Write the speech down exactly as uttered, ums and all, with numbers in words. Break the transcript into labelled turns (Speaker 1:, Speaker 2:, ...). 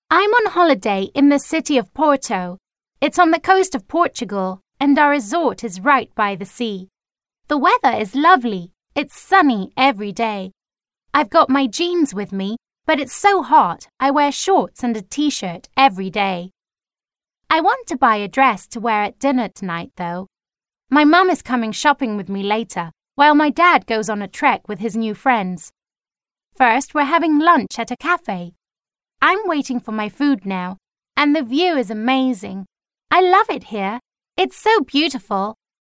Speaker 1: I'm on holiday in the city of Porto. It's on the coast of Portugal, and our resort is right by the sea. The weather is lovely. It's sunny every day. I've got my jeans with me, but it's so hot I wear shorts and a t-shirt every day. I want to buy a dress to wear at dinner tonight, though. My mum is coming shopping with me later, while my dad goes on a trek with his new friends. First, we're having lunch at a cafe. I'm waiting for my food now, and the view is amazing. I love it here. It's so beautiful.